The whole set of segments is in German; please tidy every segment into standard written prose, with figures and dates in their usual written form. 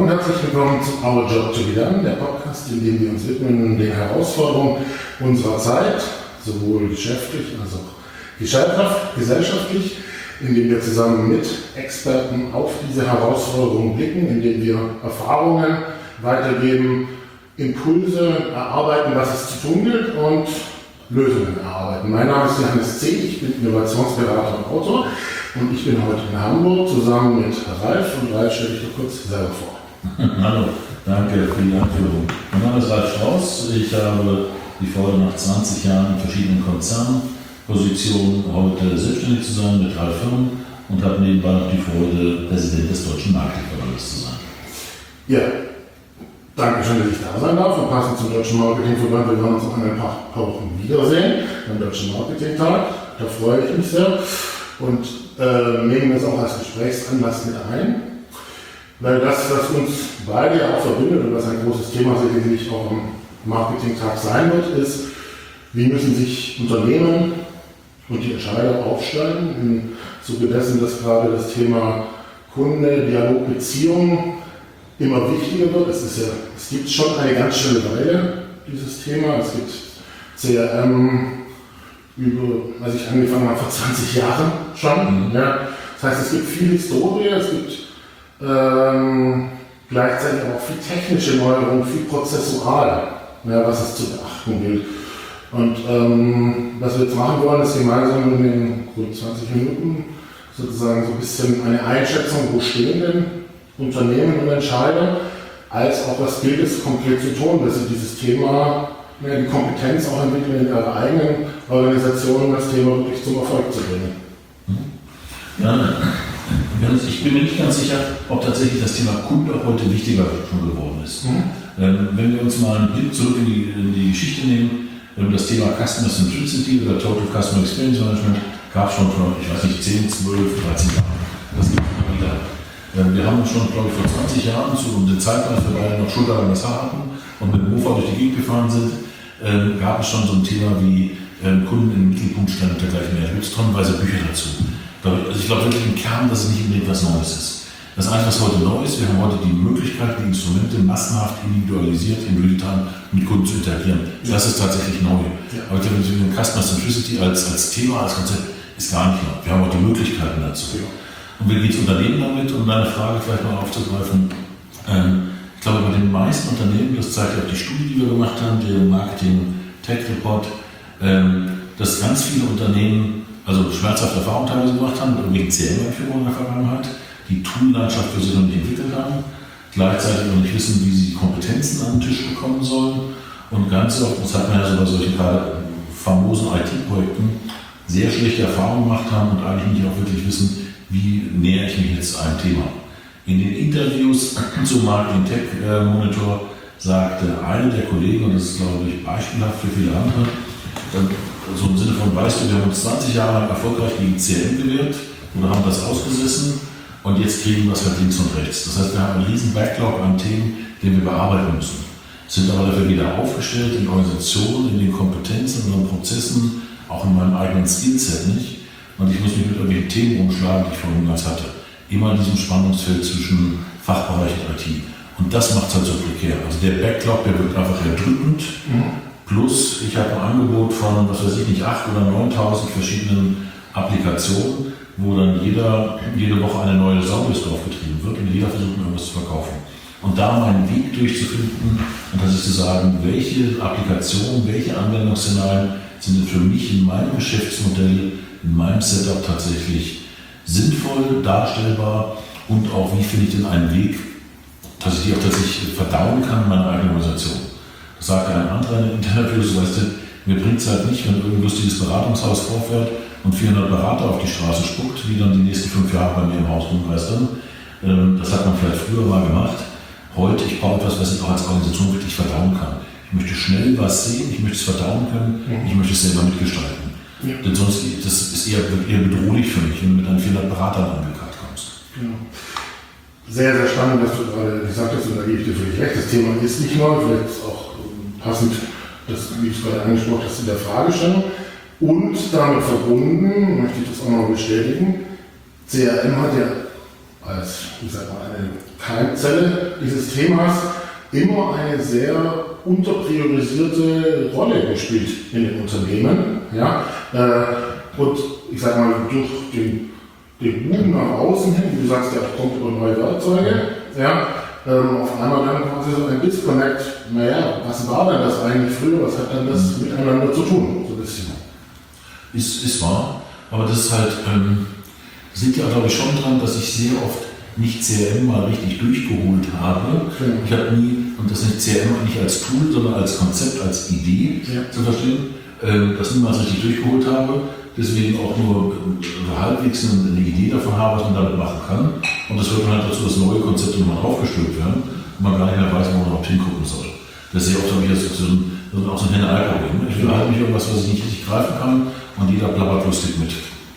und herzlich willkommen zu Our Job to Be Done, der Podcast, in dem wir uns widmen den Herausforderungen unserer Zeit, sowohl geschäftlich als auch gesellschaftlich, indem wir zusammen mit Experten auf diese Herausforderungen blicken, indem wir Erfahrungen weitergeben, Impulse erarbeiten, was es zu tun gilt und Lösungen erarbeiten. Mein Name ist Johannes C., ich bin Innovationsberater und Autor und ich bin heute in Hamburg zusammen mit Ralf. Und Ralf, stell dich doch kurz selber vor. Hallo, danke für die Anführung. Mein Name ist Ralf Strauß, ich habe die Freude, nach 20 Jahren in verschiedenen Konzernpositionen heute selbstständig zu sein mit 3 Firmen und habe nebenbei noch die Freude, Präsident des Deutschen Marketingverbandes zu sein. Ja, danke schön, dass ich da sein darf. Und passend zum Deutschen Marketingverband, wir werden uns noch in ein paar Wochen wiedersehen, beim Deutschen Marketingtag. Da freue ich mich sehr und nehmen das auch als Gesprächsanlass mit ein. Weil das, was uns beide ja auch verbindet und was ein großes Thema sicherlich auch am Marketingtag sein wird, ist, wie müssen sich Unternehmen und die Entscheider aufstellen im Zuge dessen, dass gerade das Thema Kunde, Dialog, Beziehung immer wichtiger wird. Es gibt schon eine ganz schöne Weile dieses Thema. Es gibt CRM als ich angefangen habe, vor 20 Jahren schon. Ja. Das heißt, es gibt viel Historie, es gibt gleichzeitig auch viel technische Neuerungen, viel prozessual, ja, was es zu beachten gilt. Und was wir jetzt machen wollen, ist gemeinsam in den rund 20 Minuten sozusagen so ein bisschen eine Einschätzung, wo stehen denn Unternehmen und Entscheider, als auch was gilt es konkret zu tun, dass sie dieses Thema, die Kompetenz auch entwickeln, in ihrer eigenen Organisation das Thema wirklich zum Erfolg zu bringen. Ja, ich bin mir nicht ganz sicher, ob tatsächlich das Thema Kunde auch heute wichtiger schon geworden ist. Wenn wir uns mal einen Blick zurück in die Geschichte nehmen, das Thema Customer Centricity oder Total Customer Experience Management gab es schon vor, 10, 12, 13 Jahren. Das gibt es immer wieder. Wir haben schon, glaube ich, vor 20 Jahren zu der Zeit, als wir beide noch Schulter an das Haar hatten und mit dem Mofa durch die Gegend gefahren sind, gab es schon so ein Thema wie Kunden im Mittelpunkt stellen und dergleichen mehr. Da gibt es tonnenweise Bücher dazu. Also ich glaube wirklich im Kern, dass es nicht unbedingt was Neues ist. Das Einzige, was heute neu ist, wir haben heute die Möglichkeit, die Instrumente massenhaft individualisiert in Realtime mit Kunden zu interagieren. Das ist tatsächlich neu. Ja. Aber ich glaube, Customer Centricity als Thema, als Konzept ist gar nicht neu. Wir haben heute die Möglichkeiten dazu. Ja. Und wie geht es Unternehmen damit, um deine Frage vielleicht mal aufzugreifen? Ich glaube, bei den meisten Unternehmen, das zeigt ja auch die Studie, die wir gemacht haben, der Marketing Tech Report, dass ganz viele Unternehmen also schmerzhafte Erfahrungen teilweise gemacht haben, wegen CRM-Einführung in der Vergangenheit, die Tool-Landschaft für sich noch nicht entwickelt haben, gleichzeitig auch nicht wissen, wie sie die Kompetenzen an den Tisch bekommen sollen und ganz oft, das hat man ja so bei solchen gerade famosen IT-Projekten, sehr schlechte Erfahrungen gemacht haben und eigentlich nicht auch wirklich wissen, wie nähere ich mich jetzt einem Thema. In den Interviews zum Marketing Tech Monitor sagte eine der Kollegen, und das ist glaube ich beispielhaft für viele andere, so im Sinne von, weißt du, wir haben uns 20 Jahre lang erfolgreich gegen CRM gewehrt oder haben das ausgesessen und jetzt kriegen wir es halt links und rechts. Das heißt, wir haben einen riesen Backlog an Themen, den wir bearbeiten müssen. Sind aber dafür wieder aufgestellt in Organisationen, in den Kompetenzen, in den Prozessen, auch in meinem eigenen Skillset nicht. Und ich muss mich mit irgendwelchen Themen umschlagen, die ich vorhin ganz hatte. Immer in diesem Spannungsfeld zwischen Fachbereich und IT. Und das macht es halt so prekär. Also der Backlog, der wird einfach erdrückend. Plus, ich habe ein Angebot von, was weiß ich nicht, 8.000 oder 9.000 verschiedenen Applikationen, wo dann jede Woche eine neue Sauerliste draufgetrieben wird und jeder versucht, irgendwas zu verkaufen. Und da meinen Weg durchzufinden, und das ist zu sagen, welche Applikationen, welche Anwendungsszenarien sind denn für mich in meinem Geschäftsmodell, in meinem Setup tatsächlich sinnvoll, darstellbar und auch wie finde ich denn einen Weg, dass ich die auch tatsächlich verdauen kann in meiner eigenen Organisation. Das sagt ein anderer in Interviews, weißt du, mir bringt es halt nicht, wenn irgendein lustiges Beratungshaus vorfährt und 400 Berater auf die Straße spuckt, die dann die nächsten 5 Jahre bei mir im Haus rumgeistern. Das hat man vielleicht früher mal gemacht. Heute, ich brauche etwas, was ich auch als Organisation wirklich verdauen kann. Ich möchte schnell was sehen, ich möchte es verdauen können, ich möchte es selber mitgestalten. Ja. Denn sonst das ist eher bedrohlich für mich, wenn du mit einen 400 Beratern angekarrt kommst. Genau. Sehr, sehr spannend, dass du gerade gesagt hast, und da gebe ich dir völlig recht. Das Thema ist nicht neu, vielleicht ist auch passend, das, wie du es gerade angesprochen hast, in der Fragestellung. Und damit verbunden, möchte ich das auch noch bestätigen, CRM hat ja als, ich sag mal, eine Keimzelle dieses Themas immer eine sehr unterpriorisierte Rolle gespielt in den Unternehmen. Ja? Und ich sag mal, durch den Boom nach außen hin, wie du sagst, der kommt über neue Werkzeuge, ja? Auf einmal dann quasi so ein Disconnect, naja, was war denn das eigentlich früher, was hat denn das miteinander zu tun, so ein bisschen. Ist wahr, aber das ist halt, sind ja glaube ich schon dran, dass ich sehr oft nicht CRM mal richtig durchgeholt habe. Genau. Ich habe nie, und das nicht CRM nicht als Tool, sondern als Konzept, als Idee zu verstehen, das niemals richtig durchgeholt habe. Deswegen auch nur halbwegs eine Idee davon habe, was man damit machen kann. Und das wird dann halt dazu, dass neue Konzepte nochmal aufgestülpt werden und man gar nicht mehr weiß, wo man überhaupt hingucken soll. Das ist ja auch so ein Henne-Ei-Problem. Ich will halt nicht irgendwas, was ich nicht richtig greifen kann und jeder plappert lustig mit.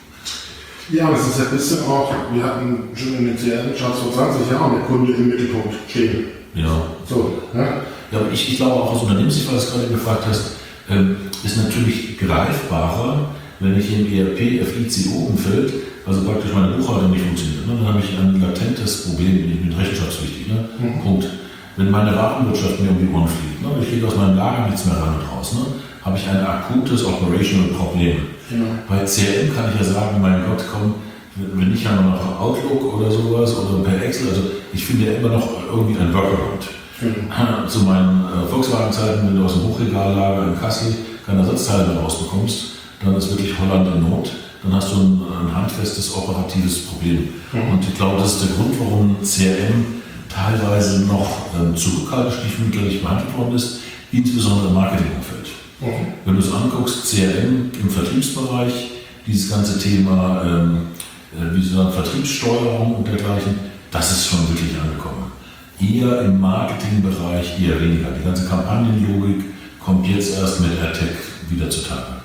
Ja, das ist ja ein bisschen auch, wir hatten schon in den CRM-Charts vor 20 Jahren der Kunde im Mittelpunkt stehen. Ja. So, ja. Ja, aber ich glaube auch aus Unternehmenssicht, weil du es gerade gefragt hast, ist natürlich greifbarer, wenn ich im ERP-FICO-Umfeld, also praktisch meine Buchhaltung nicht funktioniert, ne, dann habe ich ein latentes Problem, ich bin rechenschaftspflichtig. Ne? Punkt. Wenn meine Warenwirtschaft mir um die Ohren fliegt, ne, ich kriege aus meinem Lager nichts mehr rein und raus, ne, habe ich ein akutes Operational Problem. Genau. Bei CRM kann ich ja sagen, mein Gott, komm, wenn ich ja noch nach Outlook oder sowas oder per Excel, also ich finde ja immer noch irgendwie ein Workaround. Zu meinen Volkswagen-Zeiten, wenn du aus dem Hochregallager in Kassel keine Ersatzteile mehr rausbekommst, dann ist wirklich Holland in Not. Dann hast du ein handfestes operatives Problem. Und ich glaube, das ist der Grund, warum CRM teilweise noch zurückhaltend stiefmütterlich behandelt worden ist, insbesondere im Marketingumfeld. Wenn du es anguckst, CRM im Vertriebsbereich, dieses ganze Thema wie so eine Vertriebssteuerung und dergleichen, das ist schon wirklich angekommen. Eher im Marketingbereich eher weniger. Die ganze Kampagnenlogik kommt jetzt erst mit AirTag wieder zutage.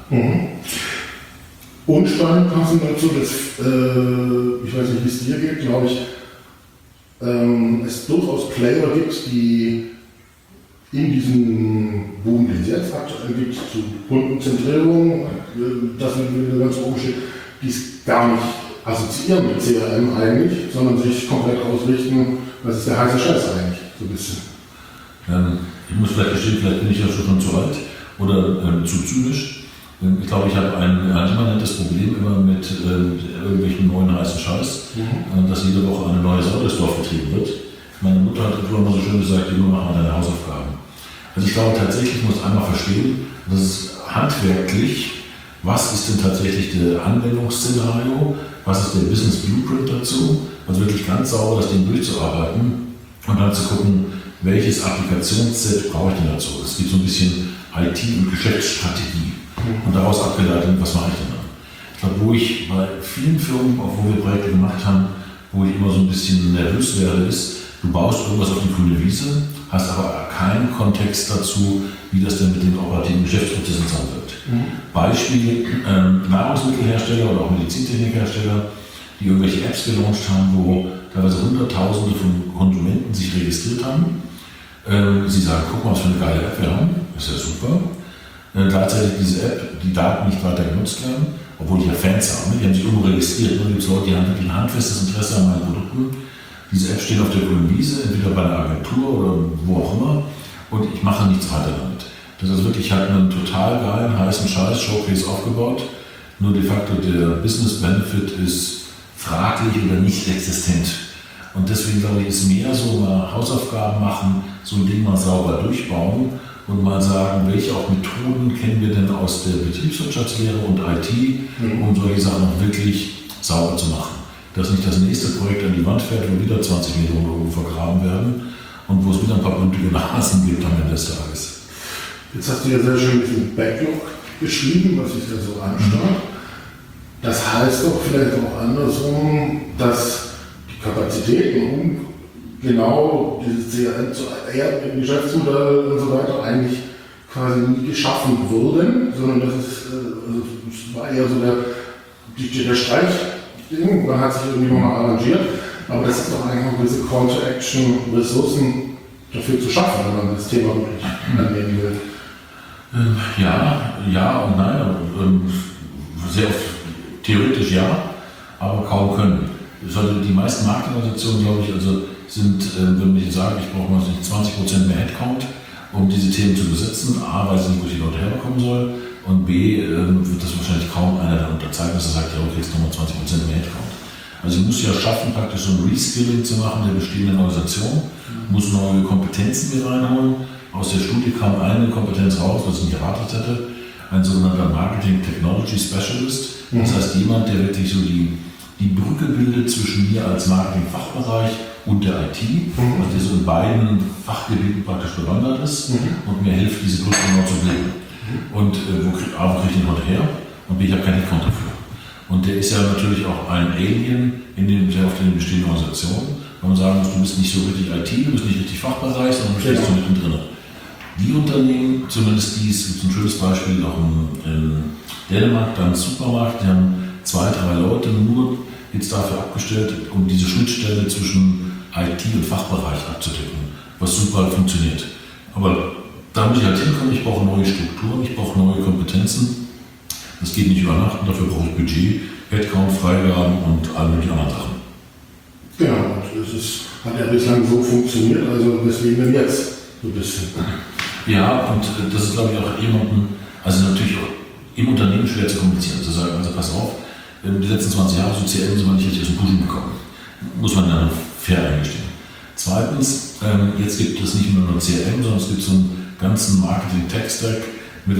Unspannend passend dazu, dass, ich weiß nicht, wie es dir geht, glaube ich, es durchaus Player gibt, die in diesem Boom, den es jetzt aktuell gibt, zu Kundenzentrierung, das wird ganz oben steht, die es gar nicht assoziieren mit CRM eigentlich, sondern sich komplett ausrichten, was ist der heiße Scheiß eigentlich, so ein bisschen. Ich muss vielleicht gestehen, vielleicht bin ich ja schon zu alt oder zu zynisch. Ich glaube, ich habe ein immanentes Problem immer mit irgendwelchen neuen heißen Scheiß, dass jede Woche eine neue Sau durchs Dorf getrieben wird. Meine Mutter hat früher immer so schön gesagt, Junge, mach mal deine Hausaufgaben. Also ich glaube tatsächlich, muss einmal verstehen, dass es handwerklich, was ist denn tatsächlich der Anwendungsszenario, was ist der Business Blueprint dazu, also wirklich ganz sauber das Ding durchzuarbeiten und dann zu gucken, welches Applikationsset brauche ich denn dazu. Es gibt so ein bisschen IT- und Geschäftsstrategie und daraus abgeleitet, was mache ich denn dann. Ich glaube, wo ich bei vielen Firmen, auch wo wir Projekte gemacht haben, wo ich immer so ein bisschen nervös werde, ist, du baust irgendwas auf die grüne Wiese, hast aber keinen Kontext dazu, wie das denn mit den operativen Geschäftsprozessen zusammenwirkt. Beispiel Nahrungsmittelhersteller oder auch Medizintechnikhersteller, die irgendwelche Apps gelauncht haben, wo teilweise Hunderttausende von Konsumenten sich registriert haben. Sie sagen, guck mal, was für eine geile App wir haben, ist ja super. Gleichzeitig diese App, die Daten nicht weiter genutzt werden, obwohl die ja Fans haben, die haben sich irgendwo registriert. Und gibt es Leute, die haben wirklich ein handfestes Interesse an meinen Produkten. Diese Apps stehen auf der grünen Wiese, entweder bei einer Agentur oder wo auch immer, und ich mache nichts weiter damit. Das ist wirklich, ich habe einen total geilen, heißen Scheiß, Showcase aufgebaut, nur de facto der Business Benefit ist fraglich oder nicht existent. Und deswegen glaube ich, ist mehr so mal Hausaufgaben machen, so ein Ding mal sauber durchbauen und mal sagen, welche auch Methoden kennen wir denn aus der Betriebswirtschaftslehre und IT, um solche Sachen auch wirklich sauber zu machen. Dass nicht das nächste Projekt an die Wand fährt, wo wieder 20 Millionen Euro vergraben werden und wo es wieder ein paar blutige Nasen gibt am Ende des Tages. Jetzt hast du ja sehr schön diesen Backlog beschrieben, was sich da so anschaut. Das heißt doch vielleicht auch andersrum, dass die Kapazitäten, um genau dieses CRM zu erden, Geschäftsmodell und so weiter eigentlich quasi nie geschaffen wurden, sondern das ist, also es war eher so der Streich. Man hat sich irgendwie nochmal arrangiert, aber das ist doch eigentlich noch diese Call-to-Action-Ressourcen dafür zu schaffen, wenn man das Thema wirklich annehmen will. Ja und nein. Sehr oft theoretisch ja, aber kaum können. Die meisten Marketingorganisationen, glaube ich, also sind, wenn ich sage, ich brauche mal 20% mehr Headcount, um diese Themen zu besetzen. A, weiß ich nicht, wo die Leute herbekommen soll. Und B, wird das wahrscheinlich kaum einer dann unterzeichnen, dass er sagt, ja, okay, jetzt nochmal 20% mehr Headcount. Also ich muss ja schaffen, praktisch so ein Reskilling zu machen der bestehenden Organisation, muss neue Kompetenzen mit reinholen. Aus der Studie kam eine Kompetenz raus, was ich nicht erwartet hätte, ein sogenannter Marketing Technology Specialist. Das heißt jemand, der wirklich so die Brücke bildet zwischen mir als Marketing-Fachbereich und der IT, also der so in beiden Fachgebieten praktisch bewandert ist und mir hilft, diese Brücke genau zu bilden. Und wo kriege ich den heute her? Und B, ich habe kein Headcount dafür. Und der ist ja natürlich auch ein Alien sehr oft in den bestehenden Organisationen, weil man sagen muss, du bist nicht so richtig IT, du bist nicht richtig Fachbereich, sondern du stehst so mittendrin. Die Unternehmen, zumindest dies, gibt es ein schönes Beispiel auch in Dänemark, da im Supermarkt, die haben 2, 3 Leute nur jetzt dafür abgestellt, um diese Schnittstelle zwischen IT und Fachbereich abzudecken, was super funktioniert. Aber da muss ich halt hinkommen, ich brauche neue Strukturen, ich brauche neue Kompetenzen. Das geht nicht über Nacht, und dafür brauche ich Budget, Headcount, Freigaben und alle möglichen anderen Sachen. Genau, und hat ja bislang so funktioniert, also weswegen denn jetzt so ein bisschen. Ja, und das ist, glaube ich, auch also natürlich auch im Unternehmen schwer zu kommunizieren. Zu sagen, also pass auf, die letzten 20 Jahre so CRM sind wir nicht richtig aus dem Pushen bekommen. Muss man dann fair eingestehen. Zweitens, jetzt gibt es nicht nur CRM, sondern es gibt so einen ganzen Marketing-Tech-Stack mit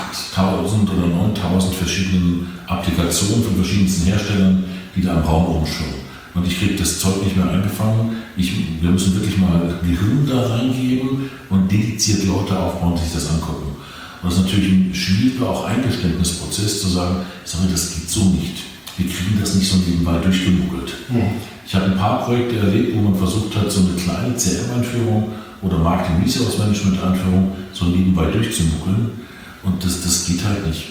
8.000 oder 9.000 verschiedenen Applikationen von verschiedensten Herstellern, die da im Raum rumschwimmen. Und ich kriege das Zeug nicht mehr eingefangen. Wir müssen wirklich mal Gehirn da reingeben und dediziert Leute aufbauen, die sich das angucken. Und das ist natürlich ein schwieriger auch Eingeständnisprozess zu sagen, sorry, das geht so nicht. Wir kriegen das nicht so nebenbei durchgemuggelt. Ich habe ein paar Projekte erlebt, wo man versucht hat, so eine kleine CRM-Einführung oder Marketing Resource Management Einführung so nebenbei durchzumuggeln. Und das geht halt nicht.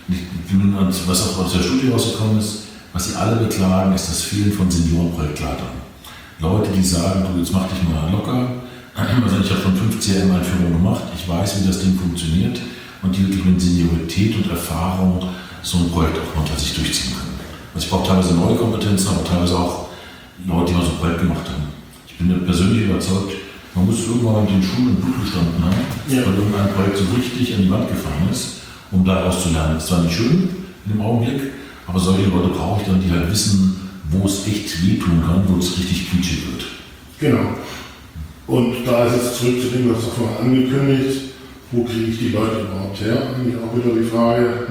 Was auch aus der Studie rausgekommen ist, was sie alle beklagen, ist das Fehlen von Seniorenprojektleitern. Leute, die sagen, du, jetzt mach dich mal locker. Also ich habe schon 5 CRM-Einführungen gemacht, ich weiß, wie das Ding funktioniert und die wirklich mit Seniorität und Erfahrung so ein Projekt auch unter sich durchziehen können. Also ich brauche teilweise neue Kompetenzen, aber teilweise auch Leute, die mal so ein Projekt gemacht haben. Ich bin persönlich überzeugt, man muss irgendwann mit den Schuhen im Blut gestanden haben, weil irgendein Projekt so richtig an die Wand gefahren ist, um daraus zu lernen. Das ist zwar nicht schön in dem Augenblick, aber solche Leute brauche ich dann, die halt wissen, wo es echt wehtun kann, wo es richtig quietschig wird. Genau. Und da ist jetzt zurück zu dem, was du vorhin angekündigt, wo kriege ich die Leute überhaupt her? Eigentlich auch wieder die Frage,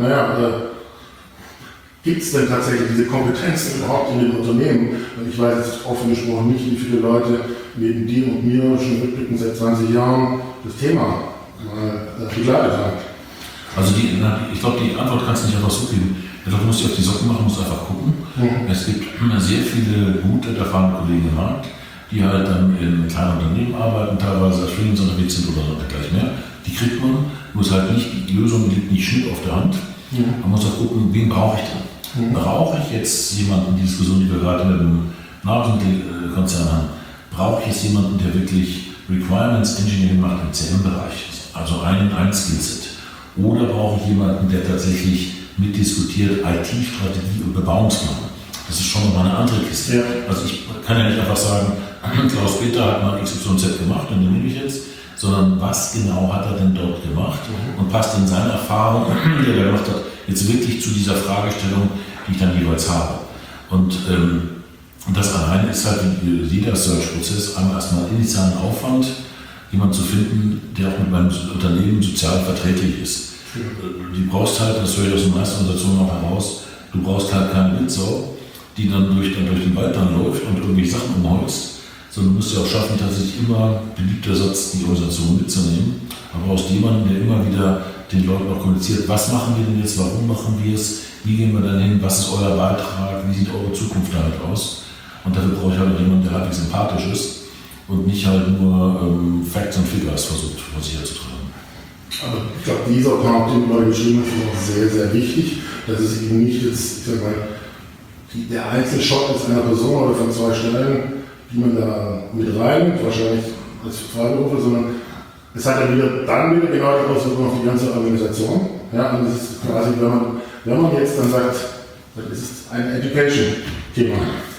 gibt es denn tatsächlich diese Kompetenzen überhaupt in den Unternehmen? Und ich weiß jetzt offen gesprochen nicht, wie viele Leute neben dir und mir schon rückblickend seit 20 Jahren das Thema begleitet haben. Also ich glaube, die Antwort kannst du nicht einfach so geben. Ich glaube, du musst dich auf die Socken machen, musst einfach gucken. Es gibt sehr viele gute, erfahrene Kollegen im Markt, die halt dann in kleinen Unternehmen arbeiten, teilweise als Freelancer unterwegs sind oder gleich mehr. Die kriegt man, muss halt nicht, die Lösung liegt nicht schnitt auf der Hand. Man muss auch gucken, wen brauche ich denn? Brauche ich jetzt jemanden, die Diskussion, die wir gerade mit dem Nahrungsmittelkonzern haben, brauche ich jetzt jemanden, der wirklich Requirements Engineering macht im CM-Bereich, also ein Skillset? Oder brauche ich jemanden, der tatsächlich mitdiskutiert IT-Strategie und Bebauungsplan? Das ist schon mal eine andere Kiste. Ja. Also ich kann ja nicht einfach sagen, Klaus-Peter hat mal XYZ gemacht und den nehme ich jetzt, sondern was genau hat er denn dort gemacht und passt in seine Erfahrung, die er gemacht hat, jetzt wirklich zu dieser Fragestellung, die ich dann jeweils habe. Und das alleine ist halt jeder Search-Prozess einmal erstmal initialen Aufwand, jemanden zu finden, der auch mit meinem Unternehmen sozial verträglich ist. Du brauchst halt, das höre ich aus den meisten Organisationen auch heraus, du brauchst halt keine Wildsau, die dann durch den Wald dann läuft und irgendwelche Sachen umholzt, sondern du musst ja auch schaffen, tatsächlich immer, beliebter Satz, die Organisation mitzunehmen, aber aus jemandem, der immer wieder den Leuten auch kommuniziert, was machen wir denn jetzt, warum machen wir es, wie gehen wir dann hin, was ist euer Beitrag, wie sieht eure Zukunft damit aus? Und dafür brauche ich halt jemanden, der halbwegs sympathisch ist und nicht halt nur Facts und Figures versucht, vor sich herzutragen. Aber ich glaube, dieser Part, den du mal geschrieben hast, ist auch sehr, sehr wichtig, dass es eben nicht jetzt, ich sag mal, der Einzelshot ist einer Person oder von 2 Stellen, die man da mit reinnimmt, wahrscheinlich als Freiberufler, sondern es hat ja wieder genau die Auswirkung auf die ganze Organisation. Ja, und das ist quasi, wenn man jetzt dann sagt, das ist ein Education-Thema.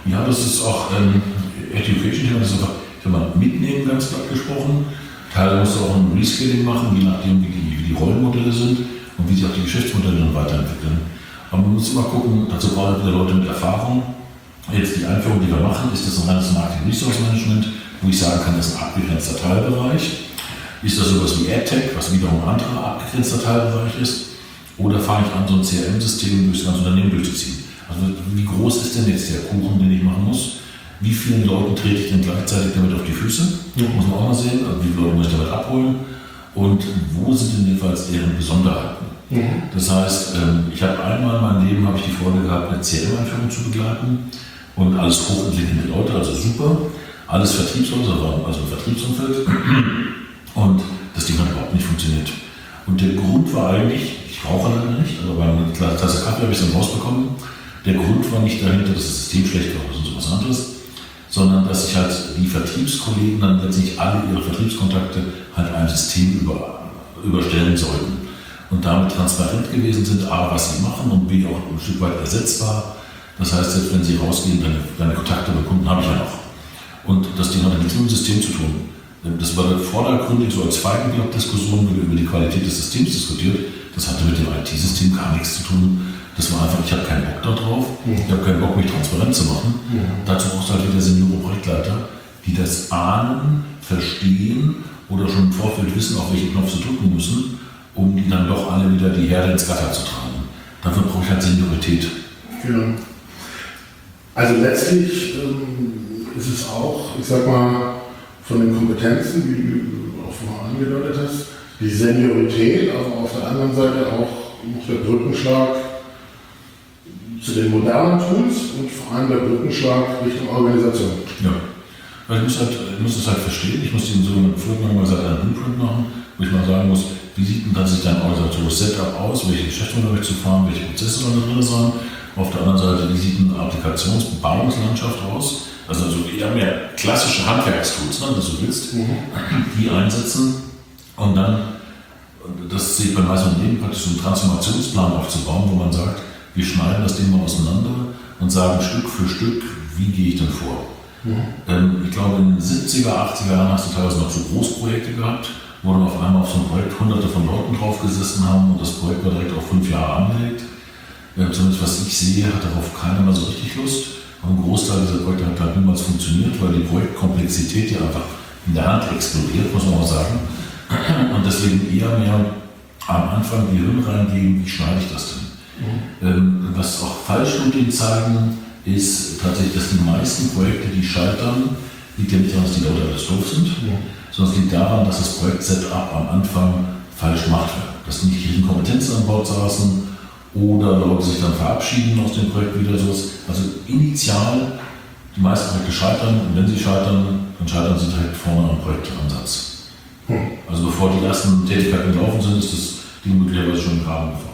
Ja, das ist auch Education-Thema, das ist einfach, ich sag mal, mitnehmen, ganz platt gesprochen. Teilweise musst du auch ein Reskilling machen, je nachdem, wie die Rollenmodelle sind und wie sich auch die Geschäftsmodelle dann weiterentwickeln. Aber man muss immer gucken, dazu brauchen wir Leute mit Erfahrung. Jetzt die Einführung, die wir machen, ist das ein reines Marketing Resource Management, wo ich sagen kann, das ist ein abgegrenzter Teilbereich. Ist das sowas wie AdTech, was wiederum ein anderer abgegrenzter Teilbereich ist? Oder fange ich an, so ein CRM-System durch das ganze Unternehmen durchzuziehen? Also wie groß ist denn jetzt der Kuchen, den ich machen muss? Wie vielen Leuten trete ich denn gleichzeitig damit auf die Füße? Muss man auch mal sehen. Also wie viele Leute muss ich damit abholen? Und wo sind denn jedenfalls deren Besonderheiten? Das heißt, ich habe einmal in meinem Leben die Freude gehabt, eine CRM-Einführung zu begleiten und alles hochintelligente Leute, also super. Alles Vertriebsleute, also im Vertriebsumfeld. Und das Ding hat überhaupt nicht funktioniert. Und der Grund war eigentlich, ich rauche leider nicht, aber bei einer Tasse Kaffee habe ich es dann rausbekommen. Der Grund war nicht dahinter, dass das System schlecht war oder sowas anderes, sondern dass sich halt die Vertriebskollegen dann letztlich alle ihre Vertriebskontakte halt einem System überstellen sollten und damit transparent gewesen sind, A, was sie machen und B, auch ein Stück weit ersetzbar. Das heißt, selbst wenn sie rausgehen, deine Kontakte bei Kunden habe ich ja noch. Und das Ding hat nichts mit dem System zu tun. Das war vordergründig so als Feigenblatt-Diskussion, wenn wir über die Qualität des Systems diskutiert. Das hatte mit dem IT-System gar nichts zu tun. Das war einfach, ich habe keinen Bock darauf, ich habe keinen Bock, mich transparent zu machen. Dazu brauchst du halt wieder Senioren-Projektleiter, die das ahnen, verstehen oder schon im Vorfeld wissen, auf welchen Knopf sie drücken müssen, um die dann doch alle wieder die Herde ins Gatter zu tragen. Dafür brauche ich halt Seniorität. Genau. Also letztlich ist es auch, ich sag mal, von den Kompetenzen, wie du auch vorher angedeutet hast, die Seniorität, aber auf der anderen Seite auch noch der Brückenschlag zu den modernen Tools und vor allem der Brückenschlag Richtung Organisation. Ja, weil ich muss es halt verstehen, ich muss den sogenannten Blueprint machen, wo ich mal sagen muss, wie sieht denn tatsächlich dein organisatorisches Setup aus, welche Geschäftsmodelle möchtest du fahren, welche Prozesse sollen da drin sein. Auf der anderen Seite, wie sieht eine Applikationsbebauungslandschaft aus? Also wir haben ja klassische Handwerkstools, ne, wenn du willst, die einsetzen und dann, das sehe ich bei meisten Unternehmen praktisch, so einen Transformationsplan aufzubauen, wo man sagt, wir schneiden das Ding mal auseinander und sagen Stück für Stück, wie gehe ich denn vor? Ich glaube, in den 70er, 80er Jahren hast du teilweise noch so Großprojekte gehabt, wo dann auf einmal auf so ein Projekt hunderte von Leuten drauf gesessen haben und das Projekt war direkt auf 5 Jahre angelegt. Zumindest was ich sehe, hat darauf keiner mehr so richtig Lust. Und ein Großteil dieser Projekte hat halt niemals funktioniert, weil die Projektkomplexität ja einfach in der Hand explodiert, muss man auch sagen. Und deswegen eher mehr am Anfang die Hirn reingeben, wie schneide ich das denn? Was auch Fallstudien zeigen, ist tatsächlich, dass die meisten Projekte, die scheitern, liegt ja nicht daran, dass die Leute alles doof sind, sondern es liegt daran, dass das Projekt-Setup am Anfang falsch gemacht wird. Dass nicht die richtigen Kompetenzen an Bord saßen oder Leute sich dann verabschieden aus dem Projekt wieder so. Also initial, die meisten Projekte scheitern und wenn sie scheitern, dann scheitern sie direkt vorne am Projektansatz. Also bevor die ersten Tätigkeiten gelaufen sind, ist das Ding möglicherweise schon im Graben gefahren.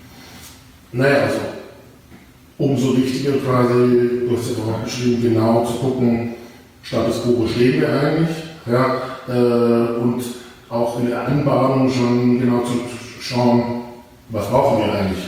Naja, also umso wichtiger quasi, du hast ja auch beschrieben, genau zu gucken, Status quo stehen wir eigentlich, ja, und auch in der Anbahnung schon genau zu schauen, was brauchen wir eigentlich.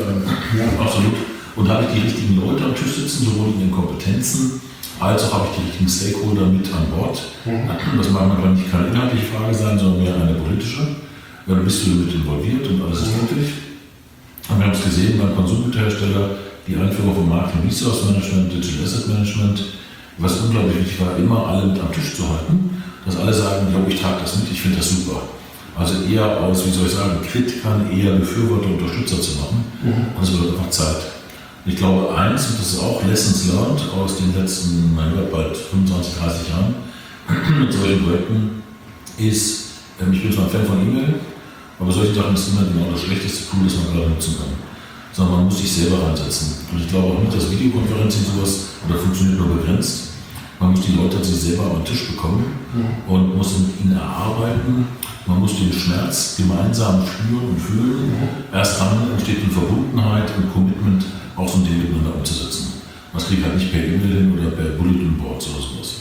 Ja, absolut. Und habe ich die richtigen Leute am Tisch sitzen, sowohl in den Kompetenzen, als auch habe ich die richtigen Stakeholder mit an Bord. Das mag manchmal nicht keine inhaltliche Frage sein, sondern mehr eine politische. Da bist du mit involviert und alles ist möglich. Und wir haben es gesehen beim Konsumgüterhersteller, die Einführung von Marketing Resource Management, Digital Asset Management, was unglaublich wichtig war, immer alle mit am Tisch zu halten, dass alle sagen, ja, ich trage das mit, ich finde das super. Also eher aus, wie soll ich sagen, Kritikern, eher Befürworter, Unterstützer zu machen. Und das wird einfach Zeit. Ich glaube, eins, und das ist auch Lessons learned aus den letzten, bald 25, 30 Jahren mit solchen Projekten, ist, ich bin zwar ein Fan von E-Mail, aber solche Sachen ist immer genau das schlechteste Tool, das man gerade nutzen kann. Sondern man muss sich selber reinsetzen. Und ich glaube auch nicht, dass Videokonferenzen sowas, oder funktioniert nur begrenzt. Man muss die Leute sich selber am Tisch bekommen und muss mit ihnen erarbeiten. Man muss den Schmerz gemeinsam spüren und fühlen. Erst dann entsteht eine Verbundenheit und Commitment, auch so ein Ding miteinander umzusetzen. Das kriegt halt nicht per E-Mail hin oder per Bulletin Boards oder sowas.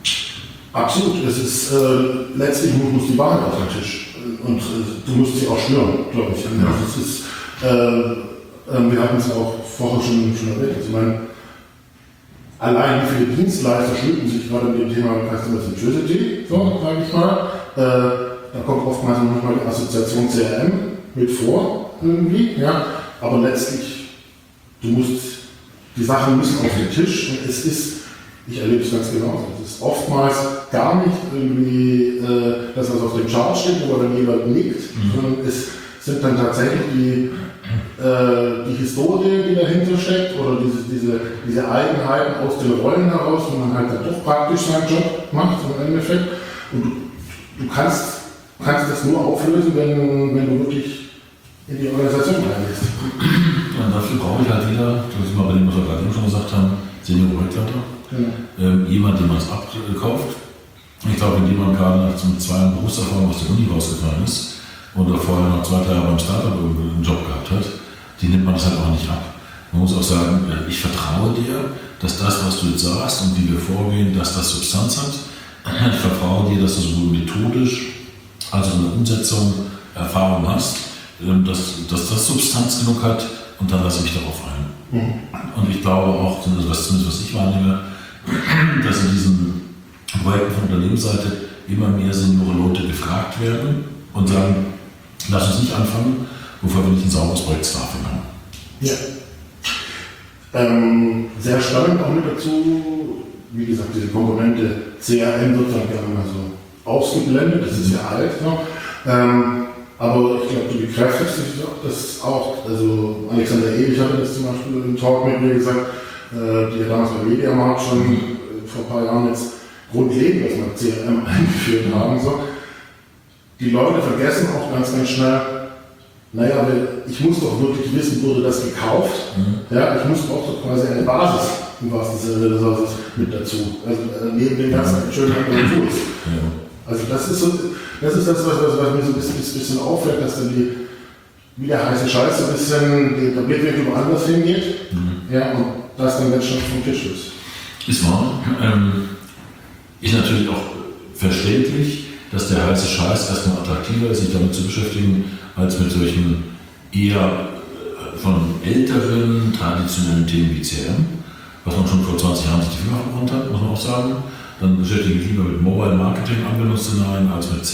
Absolut. Es ist letztlich muss die Wahrheit auf den Tisch. Und du musst sie auch spüren, glaube ich. Ja. Also es ist, wir hatten es auch vorher schon erwähnt. Also ich meine, allein wie viele Dienstleister schmücken sich gerade mit dem Thema Customer Centricity, so sage ich mal. Da kommt oftmals noch nicht mal die Assoziation CRM mit vor, irgendwie, ja. Aber letztlich, die Sachen müssen auf den Tisch und es ist, ich erlebe es ganz genauso, es ist oftmals gar nicht irgendwie das, was auf dem Chart steht, wo dann jemand nickt, sondern es sind dann tatsächlich die Historie, die dahinter steckt oder diese Eigenheiten aus den Rollen heraus, wo man halt dann doch praktisch seinen Job macht im Endeffekt. Und du kannst das nur auflösen, wenn du wirklich in die Organisation reingehst. Ja, dafür brauche ich halt wieder, das ist mal bei dem, was wir gerade schon gesagt haben, Senior-Projektleiter. Genau. Jemand, dem man es abkauft. Ich glaube, wenn jemand gerade nach 2 Jahren Berufserfahrung aus der Uni rausgefallen ist oder vorher noch 2, 3 Jahre beim Startup einen Job gehabt hat, die nimmt man das halt auch nicht ab. Man muss auch sagen, ich vertraue dir, dass das, was du jetzt sagst und wie wir vorgehen, dass das Substanz hat. Ich vertraue dir, dass du sowohl methodisch als auch in der Umsetzung Erfahrung hast, dass das Substanz genug hat und dann lasse ich mich darauf ein. Und ich glaube auch, zumindest was ich wahrnehme, dass in diesen Projekten von Unternehmensseite immer mehr Seniore-Leute gefragt werden und sagen, lass uns nicht anfangen, bevor wir nicht ein sauberes Projekt Staffing haben. Ja. Sehr spannend auch mit dazu, wie gesagt, diese Komponente CRM wird dann gerne mal so ausgeblendet, das ist ja alt noch. Aber ich glaube, du bekräftigst das auch. Also Alexander Ewig hatte das zum Beispiel im Talk mit mir gesagt, die ja damals bei Mediamarkt schon vor ein paar Jahren jetzt grundlegend erstmal CRM eingeführt haben. So. Die Leute vergessen auch ganz schnell, naja, ich muss doch wirklich wissen, wurde das gekauft. Ja, ich muss auch quasi eine Basis im wahrsten Sinne des Wortes mit dazu. Also neben den ganzen schönen anderen Tools. Also das ist das, was mir so ein bisschen auffällt, dass dann wie der heiße Scheiß so ein bisschen der Blickwinkel woanders hingeht. Ja, und das dann ganz schnell vom Tisch ist. Ist wahr. Ist natürlich auch verständlich, dass der heiße Scheiß erstmal attraktiver ist, sich damit zu beschäftigen, als mit solchen eher von älteren, traditionellen Themen wie CRM, was man schon vor 20 Jahren sich die Finger verbrannt hat, muss man auch sagen. Dann beschäftige ich mich lieber mit Mobile Marketing Anwendungsszenarien als mit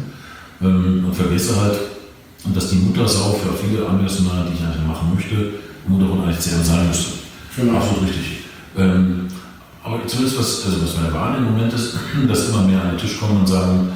CRM und vergesse halt, dass die Muttersau für viele Anwendungsszenarien, die ich eigentlich machen möchte, im Untergrund eigentlich CRM sein müsste. Genau. Absolut richtig. Aber zumindest was meine Wahrnehmung im Moment ist, dass immer mehr an den Tisch kommen und sagen,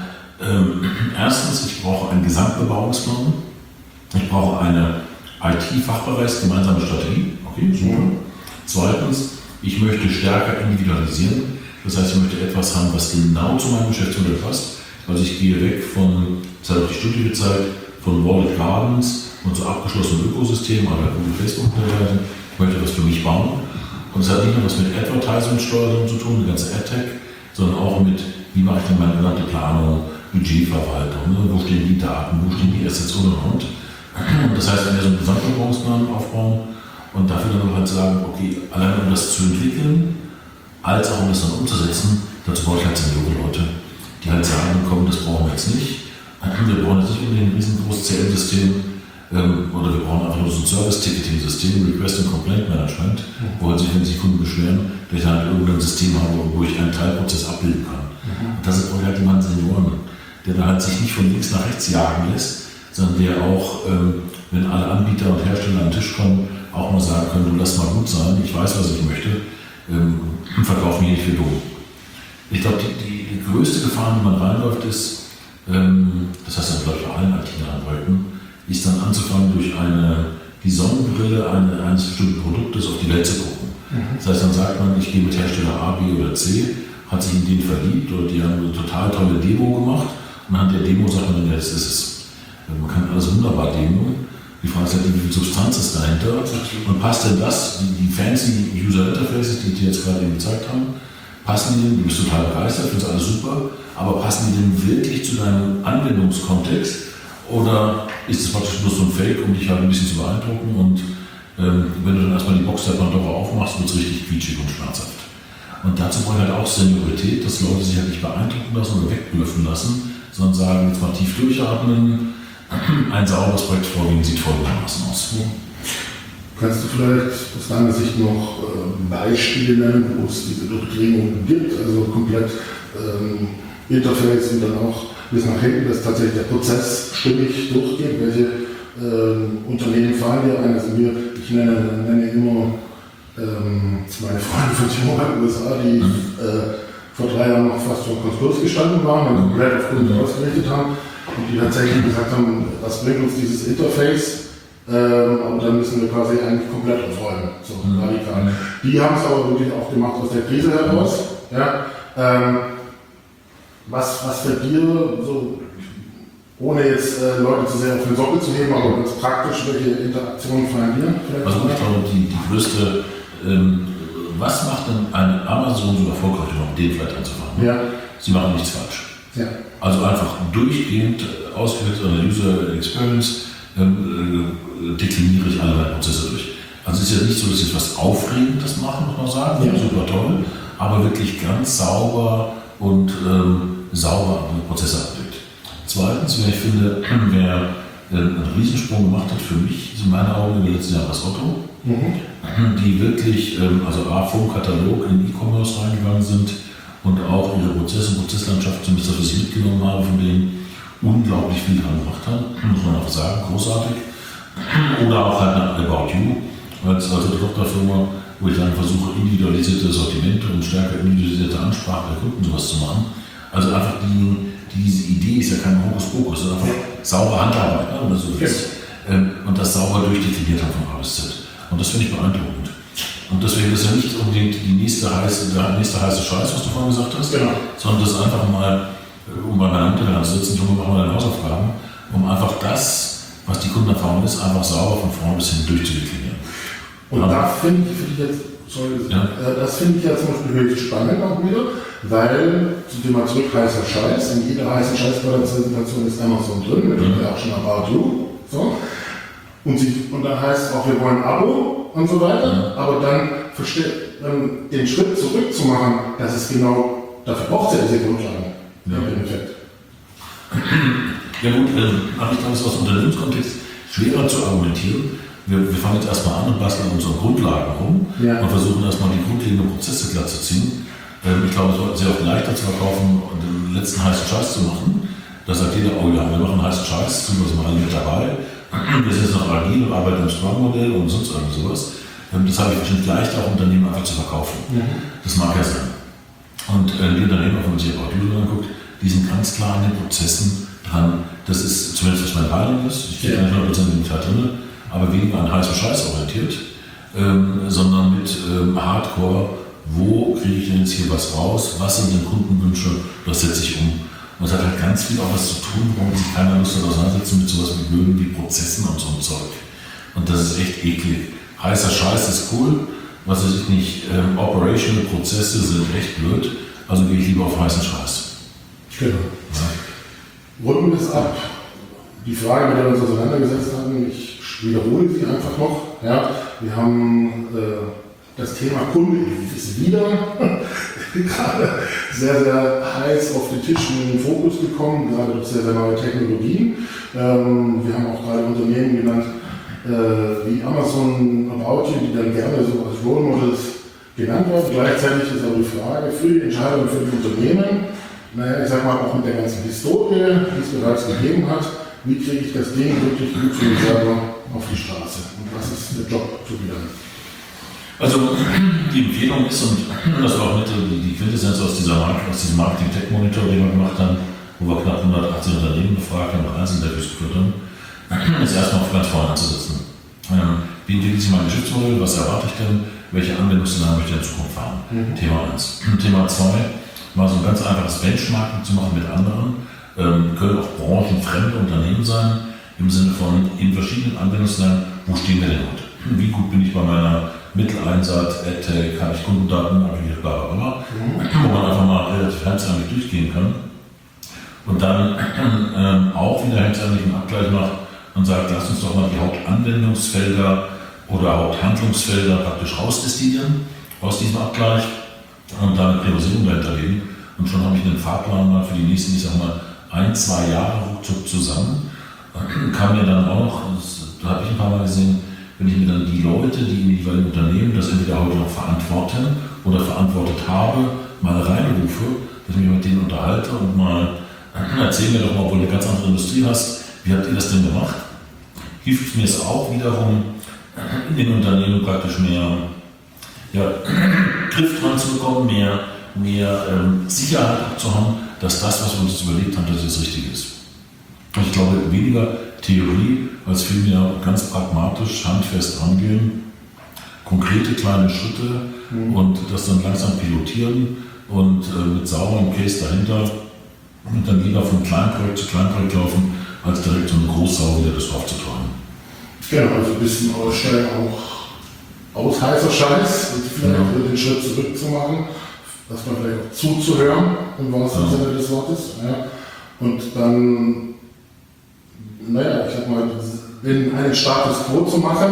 erstens, ich brauche einen Gesamtbebauungsplan, ich brauche eine IT-Fachbereichsgemeinsame Strategie, okay, super. Zweitens, ich möchte stärker individualisieren, das heißt, ich möchte etwas haben, was genau zu meinem Geschäftsmodell passt, also ich gehe weg von, das hat auch die Studie gezeigt, von Walled Gardens und so abgeschlossenen Ökosystemen, aber Google, Facebook und dergleichen, ich möchte was für mich bauen. Und es hat nicht nur was mit Advertising-Steuerung zu tun, die ganze AdTech, sondern auch mit, wie mache ich denn meine genannte Planung, Budgetverwaltung, ne? Wo stehen die Daten, wo stehen die Assets und. Das heißt, wenn wir so einen Gesamtbebauungsplan aufbauen und dafür dann halt sagen, okay, allein um das zu entwickeln, als auch um das dann umzusetzen, dazu brauche ich halt Seniore-Leute, die halt sagen, komm, das brauchen wir jetzt nicht. Wir brauchen jetzt nicht unbedingt ein riesengroßes CRM-System, oder wir brauchen einfach nur so ein Service-Ticketing-System, Request- und Complaint-Management, wo halt sich, wenn sich Kunden beschweren, dass ich halt irgendein System habe, wo ich einen Teilprozess abbilden kann. Und das ist halt jemand Senioren, der da halt sich nicht von links nach rechts jagen lässt, sondern der auch, wenn alle Anbieter und Hersteller an den Tisch kommen, auch mal sagen können, du lass mal gut sein, ich weiß, was ich möchte, verkauf mir nicht für dumm. Ich glaube, die größte Gefahr, in die man reinläuft, ist, das heißt, das läuft bei allen IT-Projekten, ist dann anzufangen, durch die Sonnenbrille eines bestimmten Produktes auf die Welt zu gucken. Das heißt, dann sagt man, ich gehe mit Hersteller A, B oder C, hat sich in den verliebt oder die haben eine total tolle Demo gemacht und anhand der Demo sagt man, ja, das ist es. Man kann alles wunderbar demoen. Die Frage ist halt, wie viel Substanz ist dahinter und passt denn das, die fancy User Interfaces, die dir jetzt gerade eben gezeigt haben, passen die denn, du bist total begeistert, findest alles super, aber passen die denn wirklich zu deinem Anwendungskontext? Oder ist es praktisch bloß so ein Fake, um dich halt ein bisschen zu beeindrucken und wenn du dann erstmal die Box der Pandora aufmachst, wird es richtig quietschig und schmerzhaft. Und dazu braucht halt auch Seniorität, dass Leute sich halt nicht beeindrucken lassen oder wegblüffen lassen, sondern sagen, jetzt mal tief durchatmen, ein sauberes Projekt vorgehen sieht folgendermaßen aus. Kannst du vielleicht aus deiner Sicht noch Beispiele nennen, wo es diese Durchdringung gibt, also komplett Interface und dann auch bis nach hinten, dass tatsächlich der Prozess stimmig durchgeht? Welche Unternehmen fallen dir ein? Also ich nenne immer meine Freunde von T-Mobile USA, die vor 3 Jahren noch fast vor Konkurs gestanden waren und komplett auf Kunden ausgerichtet haben und die tatsächlich gesagt haben, was bringt uns dieses Interface? Und dann müssen wir quasi eigentlich komplett aufräumen, so radikal. Die haben es aber wirklich auch gemacht aus der Krise heraus. Ja? Was für dir, so, ohne jetzt Leute zu sehr auf den Sockel zu heben, aber ganz praktisch, welche Interaktionen fallen dir? Also ich glaube, die größte, was macht denn ein Amazon so erfolgreich, um mit denen vielleicht anzufangen? Ja. Sie machen nichts falsch. Ja. Also einfach durchgehend ausgewählt an der User Experience dekliniere ich alle meine Prozesse durch. Also es ist ja nicht so, dass ich etwas Aufregendes machen, muss man sagen, ja. Super toll, aber wirklich ganz sauber und sauber Prozesse abdeckt. Zweitens, ich finde, wer einen Riesensprung gemacht hat für mich, ist in meinen Augen in den letzten Jahren das Otto, die wirklich, also A, vom Katalog in E-Commerce reingegangen sind und auch ihre Prozesse und Prozesslandschaft, zumindest das, was ich mitgenommen habe, von denen unglaublich viel dran gemacht haben, muss man auch sagen, großartig. Oder auch halt nach About You, als Tochterfirma, wo ich dann versuche, individualisierte Sortimente und stärker individualisierte Ansprache der Kunden sowas zu machen. Also einfach diese Idee ist ja kein Hokuspokus, sondern einfach saubere Handarbeit, ne, oder so ist. Und das sauber durchdekliniert haben von A bis Z. Und das finde ich beeindruckend. Und deswegen ist ja nicht unbedingt der nächste heiße Scheiß, was du vorhin gesagt hast, genau. Sondern das einfach mal, um bei meiner Mutter zu sitzen, Junge, machen wir deine Hausaufgaben, um einfach das, was die Kundenerfahrung ist, einfach sauber von vorne bis hin durchzudeklinieren. Und da finde ich jetzt, das finde ich ja zum Beispiel höchst spannend auch wieder, weil, zu dem mal zurück, heißer Scheiß, in jeder heißen Scheiß-Präsentation ist Amazon drin, mit dem ja auch schon About You, so. Und dann heißt es auch, wir wollen ein Abo und so weiter, aber dann den Schritt zurückzumachen, das ist genau, dafür braucht es ja diese Grundlage. Ja, im Endeffekt. Ja gut, aber ich glaube, es ist aus dem Unternehmenskontext schwerer zu argumentieren. Wir fangen jetzt erstmal an und basteln unsere Grundlagen rum und versuchen erstmal die grundlegenden Prozesse glatt zu ziehen. Ich glaube, es ist sehr oft leichter zu verkaufen und den letzten heißen Scheiß zu machen. Da sagt jeder, oh ja, wir machen heißen Scheiß, sind wir mal alle mit dabei. Wir sind jetzt noch agil und arbeiten im Scrum-Modell und sonst irgendwie sowas. Das habe ich bestimmt leichter, auch Unternehmen einfach zu verkaufen. Das mag ja sein. Und die Unternehmen, wenn man sich About You anguckt, die sind ganz klar an den Prozessen dran. Das ist zumindest, was mein Wahrnehmung ist. Ich stehe nicht 100% in der drin, aber weniger an heißen Scheiß orientiert, sondern mit Hardcore, wo kriege ich denn jetzt hier was raus, was sind denn Kundenwünsche, was setze ich um. Und es hat halt ganz viel auch was zu tun, warum sich keiner Lust hat auseinandersetzen mit sowas wie Böden, wie Prozessen und so ein Zeug. Und das ist echt eklig. Heißer Scheiß ist cool, was weiß ich nicht, operational Prozesse sind echt blöd, also gehe ich lieber auf heißen Scheiß. Genau. Ja. Runden wir es ab. Die Frage, mit der wir uns auseinandergesetzt haben, ich wiederhole sie einfach noch. Ja, wir haben das Thema Kunde ist wieder gerade sehr, sehr heiß auf den Tisch in den Fokus gekommen, gerade durch sehr, sehr neue Technologien. Wir haben auch gerade Unternehmen genannt, wie Amazon, About You, die dann gerne so als Role Models genannt werden. Gleichzeitig ist aber die Frage für die Entscheidung für die Unternehmen, naja, ich sag mal auch mit der ganzen Historie, die es bereits gegeben hat, wie kriege ich das Ding wirklich gut für mich selber auf die Straße? Und was ist der Job zu wieder? Also die Empfehlung ist, und das war auch mit die Quintessenz aus diesem Marketing-Tech-Monitor, den wir gemacht haben, wo wir knapp 180 Unternehmen befragt haben und Einzelinterviews geführt haben, ist erstmal auf ganz vorne anzusetzen. Wie entwickelt sich mein Geschäftsmodell, was erwarte ich denn, welche Anwendungsszenarien möchte ich in Zukunft fahren? Thema 1. Thema 2, mal so ein ganz einfaches Benchmarking zu machen mit anderen, können auch branchenfremde Unternehmen sein, im Sinne von in verschiedenen Anwendungsszenarien, wo stehen wir denn heute? Wie gut bin ich bei meiner Mitteleinsatz, AdTech, habe ich Kundendaten, aggregiert, bla bla bla, wo man einfach mal relativ hemdsärmlich durchgehen kann. Und dann auch wieder hemdsärmlich einen Abgleich macht und sagt, lass uns doch mal die Hauptanwendungsfelder oder Haupthandlungsfelder praktisch rausdestillieren aus diesem Abgleich und dann eine Priorisierung dahinter legen. Und schon habe ich einen Fahrplan mal für die nächsten, ich sag mal, 1-2 Jahre ruckzuck zusammen. Kann mir dann auch, da habe ich ein paar Mal gesehen, wenn ich mir dann die Leute, die in jeweiligen Unternehmen das entweder heute noch verantworten oder verantwortet habe, mal reinrufe, dass ich mich mit denen unterhalte und mal erzähl mir doch mal, obwohl du eine ganz andere Industrie hast, wie habt ihr das denn gemacht? Hilft mir es auch wiederum, in den Unternehmen praktisch mehr Griff dran zu bekommen, mehr Sicherheit zu haben, dass das, was wir uns überlegt haben, dass es richtig ist. Und ich glaube, weniger Theorie, als vielmehr ganz pragmatisch, handfest rangehen, konkrete kleine Schritte und das dann langsam pilotieren und mit sauberem Case dahinter und dann lieber von Kleinprojekt zu Kleinprojekt laufen, als direkt so eine Großsau wieder das Dorf zu tragen. Genau, also ein bisschen aussteigen auch aus heißer Scheiß und vielleicht den Schritt zurück zu machen, dass man vielleicht auch zuzuhören, im wahrsten Sinne des Wortes. Ja. Und dann, naja, ich sag mal, einen Status quo zu machen,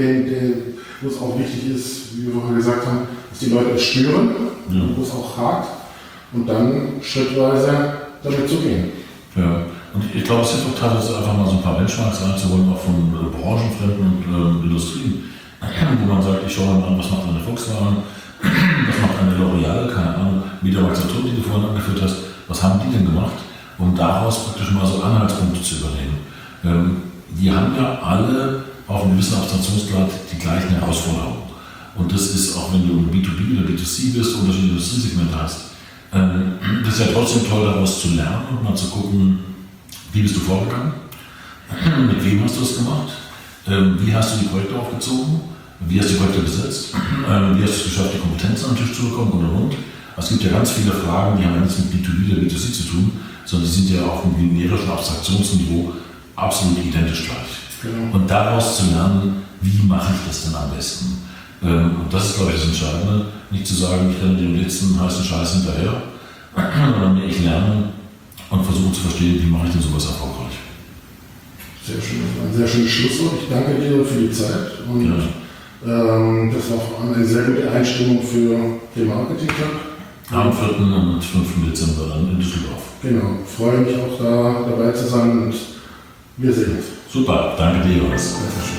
wo es auch wichtig ist, wie wir vorher gesagt haben, dass die Leute es spüren, wo es auch hakt und dann schrittweise damit zu gehen. Ja, und ich glaube, es hilft auch teilweise einfach mal so ein paar Benchmarks reinzuholen, auch von branchenfremden Industrien, wo man sagt, ich schaue mir an, was macht eine Volkswagen, was macht eine L'Oreal, keine Ahnung, Mediamarkt Saturn, die du vorhin angeführt hast, was haben die denn gemacht, um daraus praktisch mal so Anhaltspunkte zu übernehmen. Die haben ja alle auf einem gewissen Abstraktionsgrad die gleichen Herausforderungen. Und das ist, auch wenn du B2B oder B2C bist, unterschiedliche Industriesegmente hast, das ist ja trotzdem toll, daraus zu lernen und mal zu gucken, wie bist du vorgegangen, mit wem hast du es gemacht, wie hast du die Projekte aufgezogen, wie hast du die Projekte besetzt, wie hast du es geschafft, die Kompetenzen an den Tisch zu bekommen und. Es gibt ja ganz viele Fragen, die haben ja nichts mit B2B oder B2C zu tun, sondern die sind ja auf einem generischen Abstraktionsniveau absolut identisch gleich. Genau. Und daraus zu lernen, wie mache ich das denn am besten? Und das ist, glaube ich, das Entscheidende, nicht zu sagen, ich renne dem letzten heißen Scheiß hinterher, sondern ich lerne und versuche zu verstehen, wie mache ich denn sowas erfolgreich. Sehr schön, das war ein sehr schönes Schlusswort. Ich danke dir für die Zeit und das war vor allem eine sehr gute Einstimmung für den Marketing-Club. Am 4. und 5. Dezember dann in Düsseldorf. Genau, freue mich auch da dabei zu sein und wir sehen uns. Super, danke dir, Jonas. Sehr schön.